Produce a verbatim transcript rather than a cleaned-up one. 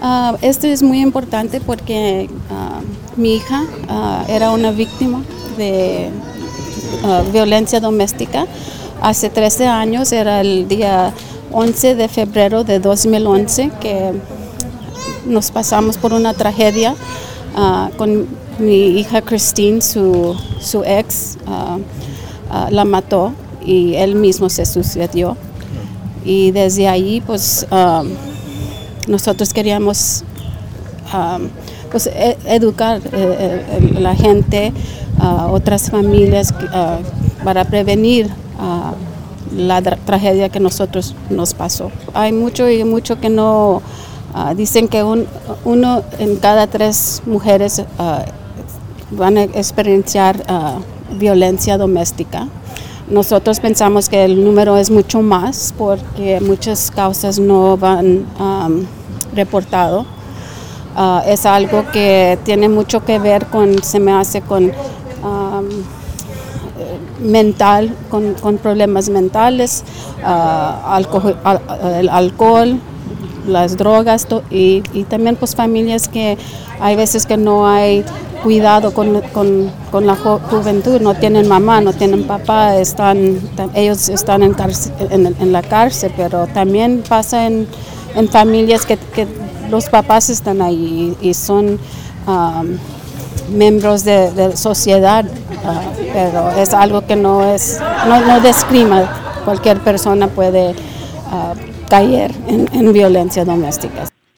Uh, esto es muy importante porque uh, mi hija uh, era una víctima de uh, violencia doméstica. Hace trece años, era el día once de febrero de dos mil once, que nos pasamos por una tragedia uh, con mi hija Christine. Su, su ex uh, uh, la mató y él mismo se suicidó. Y desde ahí, pues, um, nosotros queríamos um, pues, e- educar eh, eh, la gente, uh, otras familias, uh, para prevenir uh, la tra- tragedia que nosotros nos pasó. Hay mucho y mucho que no uh, dicen que un, uno en cada tres mujeres uh, van a experienciar uh, violencia doméstica. Nosotros pensamos que el número es mucho más porque muchas causas no van um, reportado. Uh, es algo que tiene mucho que ver con, se me hace con um, mental, con, con problemas mentales, uh, alcohol, al, el alcohol, las drogas to, y, y también pues familias que hay veces que no hay cuidado con, con, con la ju- juventud, no tienen mamá, no tienen papá, están, ellos están en, cárcel, en, en la cárcel, pero también pasa en, en familias que, que los papás están ahí y, y son um, miembros de, de sociedad, uh, pero es algo que no es, no, no discrimina. Cualquier persona puede uh, caer en, en violencia doméstica.